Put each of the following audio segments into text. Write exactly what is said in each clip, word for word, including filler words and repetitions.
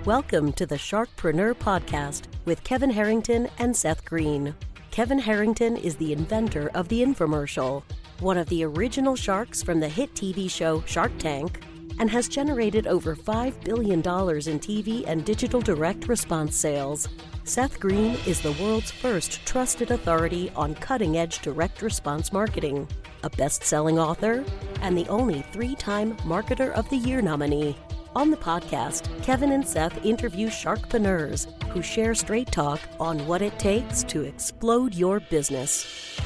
Welcome to the Sharkpreneur Podcast with Kevin Harrington and Seth Green. Kevin Harrington is the inventor of the infomercial, one of the original sharks from the hit T V show Shark Tank, and has generated over five billion dollars in T V and digital direct response sales. Seth Green is the world's first trusted authority on cutting-edge direct response marketing, a best-selling author, and the only three-time Marketer of the Year nominee. On the podcast, Kevin and Seth interview sharkpreneurs who share straight talk on what it takes to explode your business.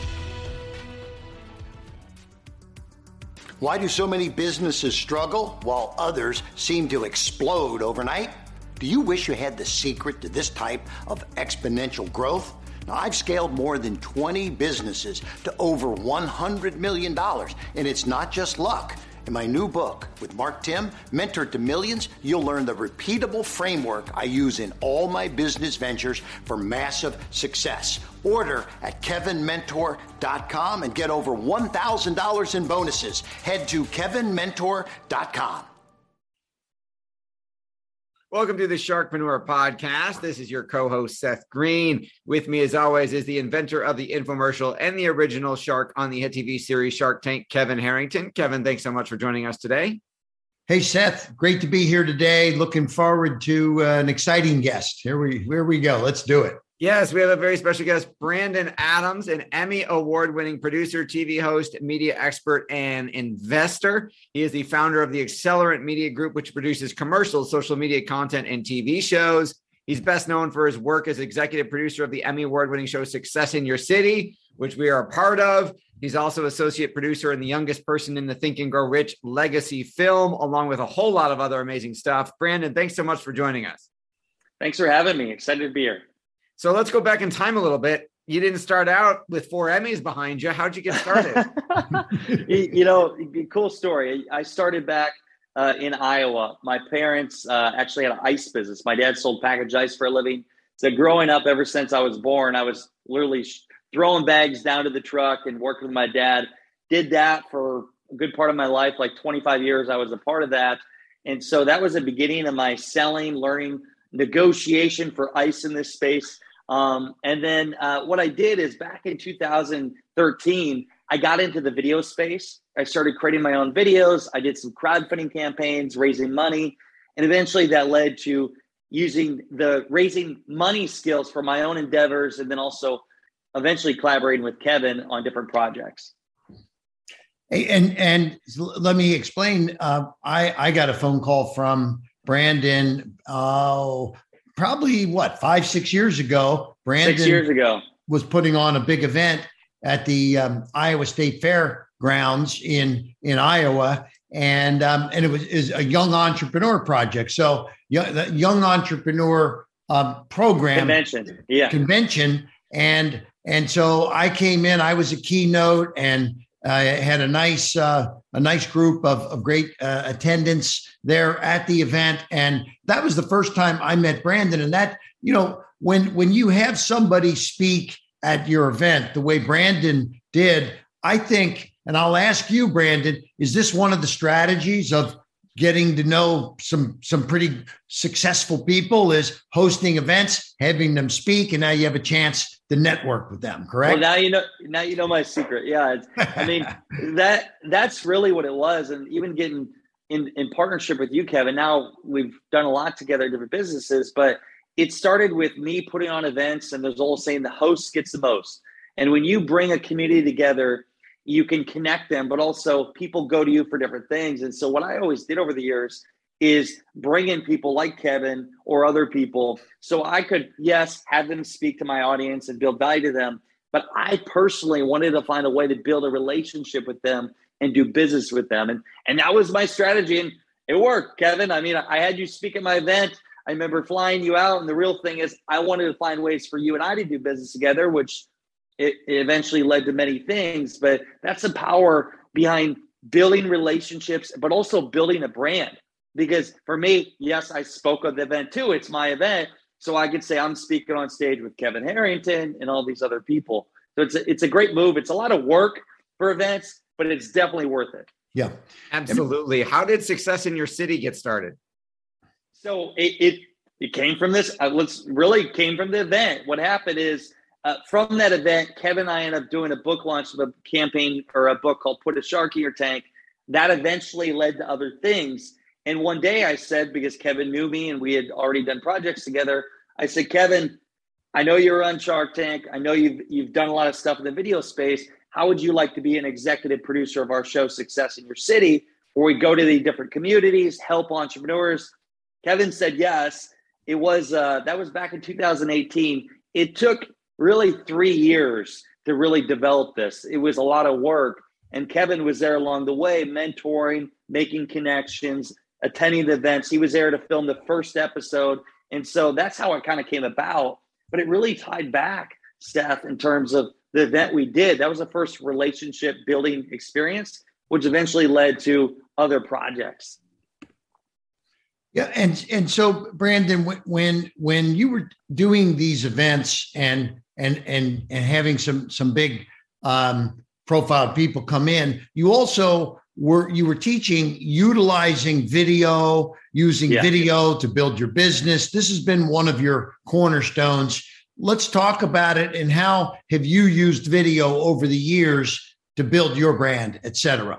Why do so many businesses struggle while others seem to explode overnight? Do you wish you had the secret to this type of exponential growth? Now, I've scaled more than twenty businesses to over one hundred million dollars, and it's not just luck. In my new book with Mark Timm, Mentor to Millions, you'll learn the repeatable framework I use in all my business ventures for massive success. Order at kevin mentor dot com and get over one thousand dollars in bonuses. Head to kevin mentor dot com. Welcome to the Sharkpreneur Podcast. This is your co-host, Seth Green. With me, as always, is the inventor of the infomercial and the original shark on the hit T V series Shark Tank, Kevin Harrington. Kevin, thanks so much for joining us today. Hey, Seth. Great to be here today. Looking forward to uh, an exciting guest. Here we, here we go. Let's do it. Yes, we have a very special guest, Brandon Adams, an Emmy award-winning producer, T V host, media expert, and investor. He is the founder of the Accelerant Media Group, which produces commercials, social media content, and T V shows. He's best known for his work as executive producer of the Emmy award-winning show Success in Your City, which we are a part of. He's also associate producer and the youngest person in the Think and Grow Rich legacy film, along with a whole lot of other amazing stuff. Brandon, thanks so much for joining us. Thanks for having me. Excited to be here. So let's go back in time a little bit. You didn't start out with four Emmys behind you. How'd you get started? you, you know, cool story. I started back uh, in Iowa. My parents uh, actually had an ice business. My dad sold packaged ice for a living. So growing up, ever since I was born, I was literally sh- throwing bags down to the truck and working with my dad. Did that for a good part of my life, like twenty-five years. I was a part of that. And so that was the beginning of my selling, learning, negotiation for ice in this space. Um, and then uh, what I did is back in two thousand thirteen, I got into the video space. I started creating my own videos. I did some crowdfunding campaigns, raising money. And eventually that led to using the raising money skills for my own endeavors. And then also eventually collaborating with Kevin on different projects. Hey, and, and let me explain. Uh, I, I got a phone call from Brandon, oh, probably what, five, six years ago. Brandon six years ago was putting on a big event at the um, Iowa State Fairgrounds in in Iowa, and um, and it was is a young entrepreneur project. So young, the young entrepreneur um, program convention, yeah, convention, and and so I came in. I was a keynote and. I had a nice, uh, a nice group of, of great uh, attendance there at the event, and that was the first time I met Brandon. And that, you know, when when you have somebody speak at your event the way Brandon did, I think, and I'll ask you, Brandon, is this one of the strategies of getting to know some some pretty successful people? Is hosting events, having them speak, and now you have a chance to network with them, correct? Well, now you know. Now you know my secret. Yeah, it's, I mean that that's really what it was, and even getting in in partnership with you, Kevin. Now we've done a lot together, different businesses, but it started with me putting on events, and there's always saying the host gets the most. And when you bring a community together, you can connect them, but also people go to you for different things. And so what I always did over the years is bring in people like Kevin or other people so I could, yes, have them speak to my audience and build value to them. But I personally wanted to find a way to build a relationship with them and do business with them. And, and that was my strategy. And it worked, Kevin. I mean, I had you speak at my event. I remember flying you out. And the real thing is I wanted to find ways for you and I to do business together, which it, it eventually led to many things. But that's the power behind building relationships, but also building a brand. Because for me, yes, I spoke at the event too. It's my event. So I could say I'm speaking on stage with Kevin Harrington and all these other people. So it's a, it's a great move. It's a lot of work for events, but it's definitely worth it. Yeah, absolutely. How did Success in Your City get started? So it, it, it came from this, uh, let's really came from the event. What happened is uh, from that event, Kevin and I ended up doing a book launch of a campaign or a book called Put a Shark in Your Tank. That eventually led to other things. And one day I said, because Kevin knew me and we had already done projects together, I said, Kevin, I know you're on Shark Tank. I know you've you've done a lot of stuff in the video space. How would you like to be an executive producer of our show, Success in Your City, where we go to the different communities, help entrepreneurs? Kevin said yes. It was uh, that was back in two thousand eighteen. It took really three years to really develop this. It was a lot of work. And Kevin was there along the way, mentoring, making connections, attending the events. He was there to film the first episode. And so that's how it kind of came about. But it really tied back, Seth, in terms of the event we did. That was the first relationship building experience, which eventually led to other projects. Yeah, and and so Brandon, when when you were doing these events and and and and having some some big um, profile people come in, you also were you were teaching utilizing video, using yeah. video to build your business. This has been one of your cornerstones. Let's talk about it, and how have you used video over the years to build your brand, et cetera?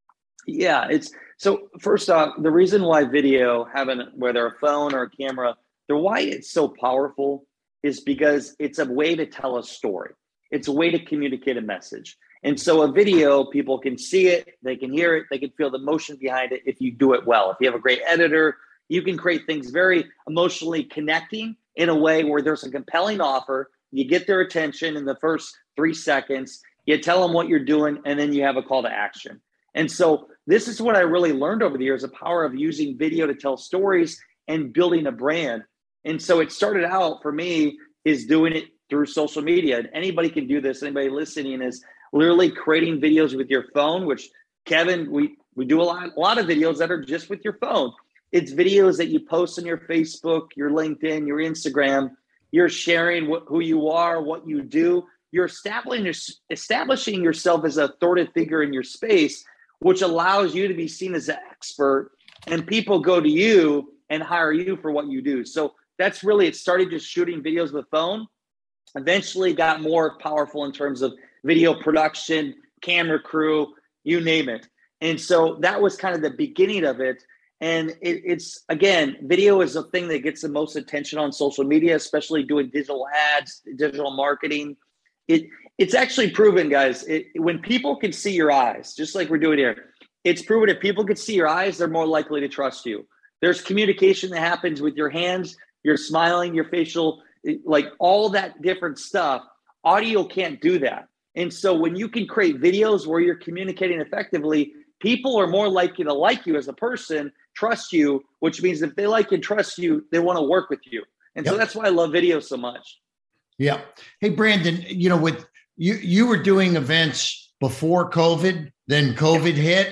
Yeah, it's so first off, the reason why video, having whether a phone or a camera, the why it's so powerful is because it's a way to tell a story. It's a way to communicate a message. And so a video, people can see it, they can hear it, they can feel the emotion behind it if you do it well. If you have a great editor, you can create things very emotionally connecting in a way where there's a compelling offer. You get their attention in the first three seconds, you tell them what you're doing, and then you have a call to action. And so this is what I really learned over the years, the power of using video to tell stories and building a brand. And so it started out for me is doing it through social media. And anybody can do this. Anybody listening is literally creating videos with your phone, which Kevin, we, we do a lot, a lot of videos that are just with your phone. It's videos that you post on your Facebook, your LinkedIn, your Instagram. You're sharing what, who you are, what you do. You're establishing, establishing yourself as an authoritative figure in your space, which allows you to be seen as an expert, and people go to you and hire you for what you do. So that's really, it started just shooting videos with phone, eventually got more powerful in terms of video production, camera crew, you name it. And so that was kind of the beginning of it. And it, it's, again, video is the thing that gets the most attention on social media, especially doing digital ads, digital marketing. It It's actually proven, guys, it, when people can see your eyes, just like we're doing here, it's proven if people can see your eyes, they're more likely to trust you. There's communication that happens with your hands, your smiling, your facial, like all that different stuff. Audio can't do that. And so when you can create videos where you're communicating effectively, people are more likely to like you as a person, trust you, which means if they like and trust you, they want to work with you. And yep. so that's why I love video so much. Yeah. Hey, Brandon, you know, with you, you were doing events before COVID, then COVID yeah. hit.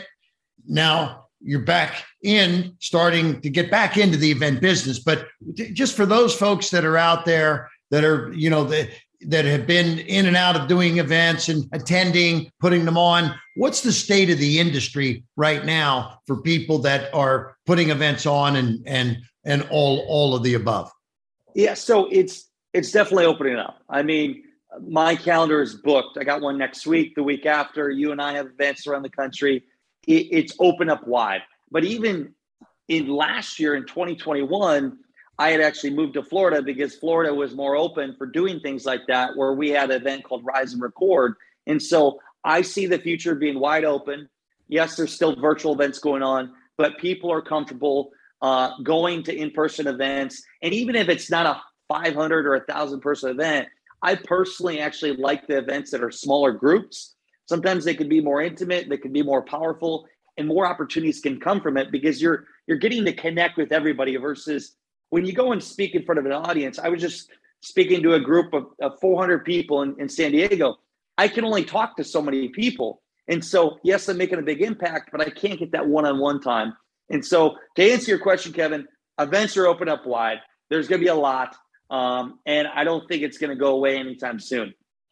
Now you're back in starting to get back into the event business. But just for those folks that are out there that are, you know, the, that have been in and out of doing events and attending, putting them on, what's the state of the industry right now for people that are putting events on and, and, and all, all of the above? Yeah. So it's, it's definitely opening up. I mean, my calendar is booked. I got one next week, the week after. You and I have events around the country. It, it's open up wide. But even in last year, in twenty twenty-one, I had actually moved to Florida because Florida was more open for doing things like that, where we had an event called Rise and Record. And so I see the future being wide open. Yes, there's still virtual events going on, but people are comfortable uh, going to in-person events. And even if it's not a five hundred or a thousand person event, I personally actually like the events that are smaller groups. Sometimes they can be more intimate, they can be more powerful, and more opportunities can come from it because you're you're getting to connect with everybody versus when you go and speak in front of an audience. I was just speaking to a group of, of four hundred people in, in San Diego. I can only talk to so many people. And so, yes, I'm making a big impact, but I can't get that one-on-one time. And so to answer your question, Kevin, events are open up wide. There's going to be a lot. Um, and I don't think it's going to go away anytime soon.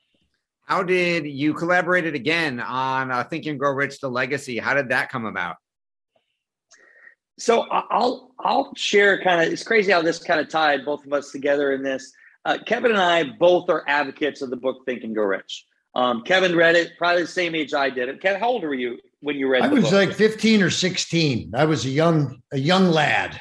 How did you collaborated again on uh, Think and Grow Rich, The Legacy? How did that come about? So I'll I'll share kind of, it's crazy how this kind of tied both of us together in this. Uh, Kevin and I both are advocates of the book Think and Grow Rich. Um, Kevin read it probably the same age I did it. Kevin, how old were you when you read I the was book? like fifteen or sixteen. I was a young a young lad.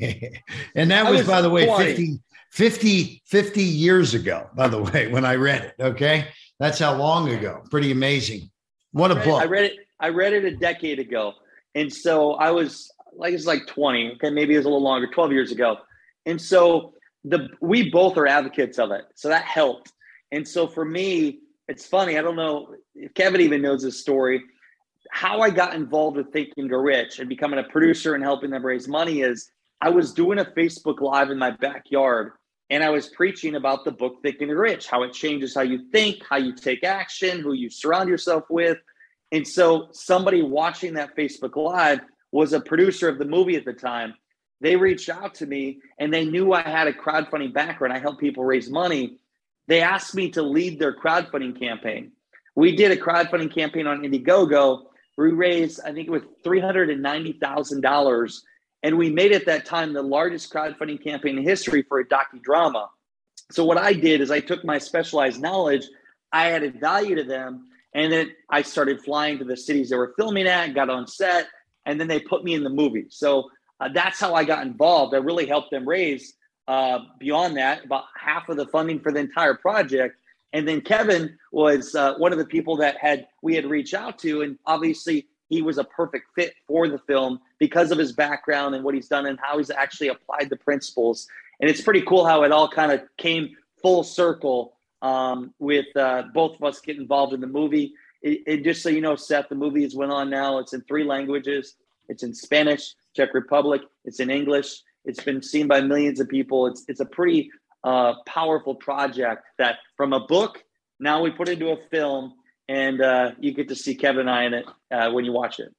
And that was, was, by the way, fifty, fifty, fifty years ago, by the way, when I read it. Okay. That's how long ago. Pretty amazing. What a I read, book. I read it. I read it a decade ago. And so I was like, it's like twenty. Okay. Maybe it was a little longer, twelve years ago. And so the, we both are advocates of it. So that helped. And so for me, it's funny. I don't know if Kevin even knows this story. How I got involved with Think and Grow Rich and becoming a producer and helping them raise money is I was doing a Facebook Live in my backyard, and I was preaching about the book Think and Grow Rich, how it changes how you think, how you take action, who you surround yourself with. And so somebody watching that Facebook Live was a producer of the movie at the time. They reached out to me, and they knew I had a crowdfunding background. I help people raise money. They asked me to lead their crowdfunding campaign. We did a crowdfunding campaign on Indiegogo. We raised, I think it was three hundred ninety thousand dollars. And we made at that time the largest crowdfunding campaign in history for a docudrama. So what I did is I took my specialized knowledge, I added value to them, and then I started flying to the cities they were filming at, got on set, and then they put me in the movie. So uh, that's how I got involved. I really helped them raise, uh, beyond that, about half of the funding for the entire project. And then Kevin was uh, one of the people that had we had reached out to, and obviously he was a perfect fit for the film because of his background and what he's done and how he's actually applied the principles. And it's pretty cool how it all kind of came full circle um, with uh, both of us getting involved in the movie. It, it, just so you know, Seth, the movie is went on now. It's in three languages. It's in Spanish, Czech Republic. It's in English. It's been seen by millions of people. It's it's a pretty uh, powerful project that from a book, now we put into a film, and uh, you get to see Kevin and I in it uh, when you watch it.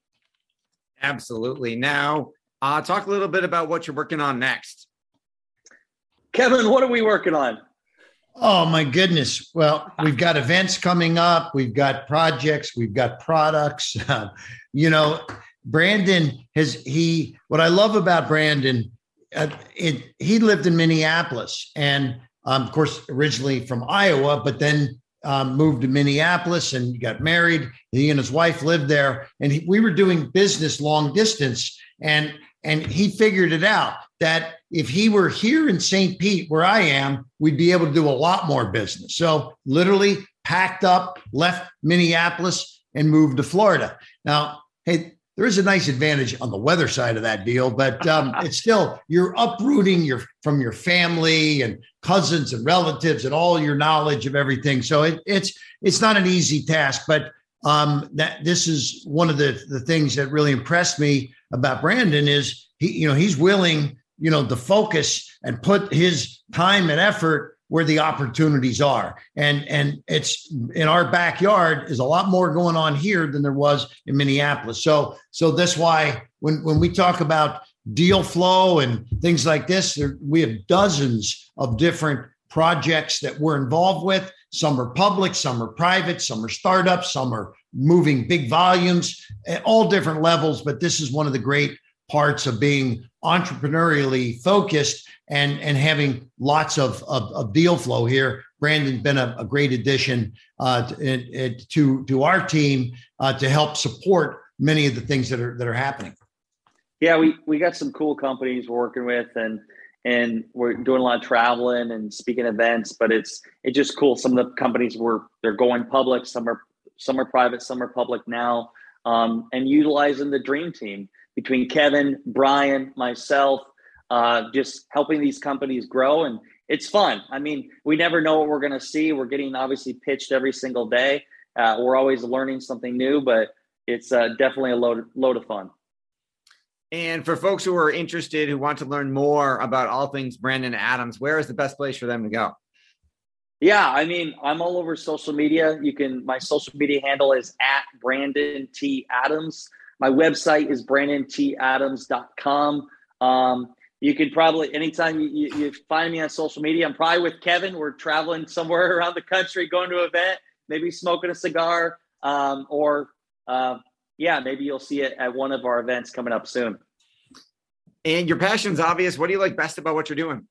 Absolutely. Now, uh, talk a little bit about what you're working on next. Kevin, what are we working on? Oh, my goodness. Well, we've got events coming up. We've got projects. We've got products. Uh, you know, Brandon has, he, what I love about Brandon, uh, it, he lived in Minneapolis and, um, of course, originally from Iowa, but then um, moved to Minneapolis and got married. He and his wife lived there, and he, we were doing business long distance. And, and he figured it out that if he were here in Saint Pete, where I am, we'd be able to do a lot more business. So literally packed up, left Minneapolis and moved to Florida. Now, hey, there is a nice advantage on the weather side of that deal, but um, it's still, you're uprooting your from your family and cousins and relatives and all your knowledge of everything. So it, it's it's not an easy task, but um, that this is one of the, the things that really impressed me about Brandon is he, you know, he's willing, you know, to focus and put his time and effort where the opportunities are. And, and it's in our backyard is a lot more going on here than there was in Minneapolis. So, so that's why when, when we talk about deal flow and things like this, there, we have dozens of different projects that we're involved with. Some are public, some are private, some are startups, some are moving big volumes at all different levels. But this is one of the great parts of being entrepreneurially focused and, and having lots of, of, of deal flow here. Brandon's been a, a great addition uh, to, to, to our team uh, to help support many of the things that are that are happening. Yeah, we, we got some cool companies we're working with, and and we're doing a lot of traveling and speaking events, but it's it's just cool. Some of the companies were they're going public, some are some are private, some are public now, um, and utilizing the dream team between Kevin, Brian, myself, uh, just helping these companies grow. And it's fun. I mean, we never know what we're going to see. We're getting obviously pitched every single day. Uh, we're always learning something new, but it's uh, definitely a load, load of fun. And for folks who are interested, who want to learn more about all things Brandon Adams, where is the best place for them to go? Yeah, I mean, I'm all over social media. You can, my social media handle is at Brandon T. Adams. My website is brandon t adams dot com. Um, you can probably, anytime you, you, you find me on social media, I'm probably with Kevin. We're traveling somewhere around the country, going to an event, maybe smoking a cigar, um, or uh, yeah, maybe you'll see it at one of our events coming up soon. And your passion's obvious. What do you like best about what you're doing?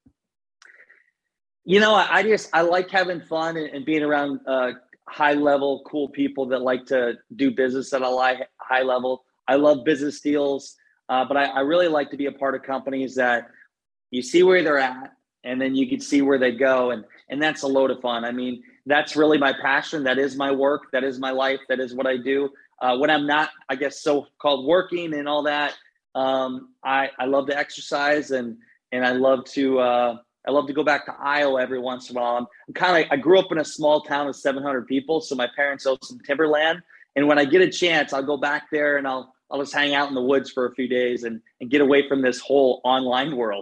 You know, I, I just, I like having fun and, and being around uh, high level, cool people that like to do business at a high, high level. I love business deals, uh, but I, I really like to be a part of companies that you see where they're at and then you can see where they go. And, and that's a load of fun. I mean, that's really my passion. That is my work. That is my life. That is what I do. Uh, when I'm not, I guess, so-called working and all that, um, I, I love to exercise and, and I love to, uh, I love to go back to Iowa every once in a while. I'm, I'm kind of, I grew up in a small town of seven hundred people. So my parents own some timberland. And when I get a chance, I'll go back there and I'll, I'll just hang out in the woods for a few days and, and get away from this whole online world.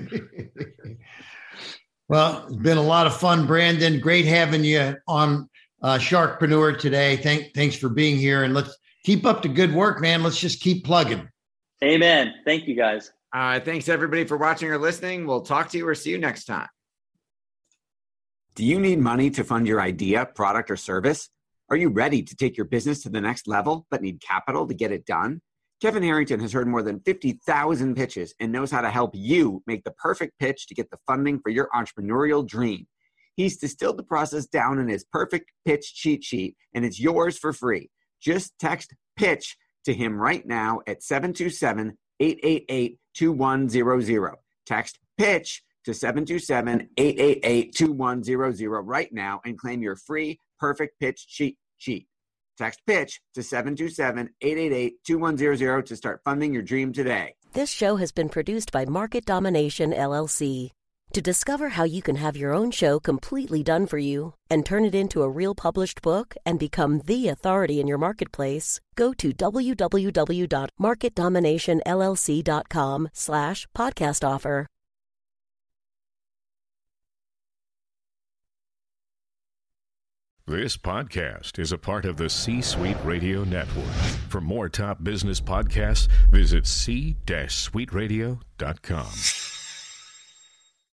Well, it's been a lot of fun, Brandon. Great having you on uh, Sharkpreneur today. Thank, thanks for being here. And let's keep up the good work, man. Let's just keep plugging. Amen. Thank you, guys. Uh, thanks, everybody, for watching or listening. We'll talk to you or see you next time. Do you need money to fund your idea, product, or service? Are you ready to take your business to the next level but need capital to get it done? Kevin Harrington has heard more than fifty thousand pitches and knows how to help you make the perfect pitch to get the funding for your entrepreneurial dream. He's distilled the process down in his perfect pitch cheat sheet, and it's yours for free. Just text PITCH to him right now at seven two seven, eight eight eight, two one zero zero. Text PITCH to seven two seven, eight eight eight, two one zero zero right now and claim your free perfect pitch cheat sheet. Text PITCH to seven two seven, eight eight eight, two one zero zero to start funding your dream today. This show has been produced by Market Domination, L L C. To discover how you can have your own show completely done for you and turn it into a real published book and become the authority in your marketplace, go to w w w dot market domination l l c dot com slash podcast offer. This podcast is a part of the C-Suite Radio Network. For more top business podcasts, visit c suite radio dot com.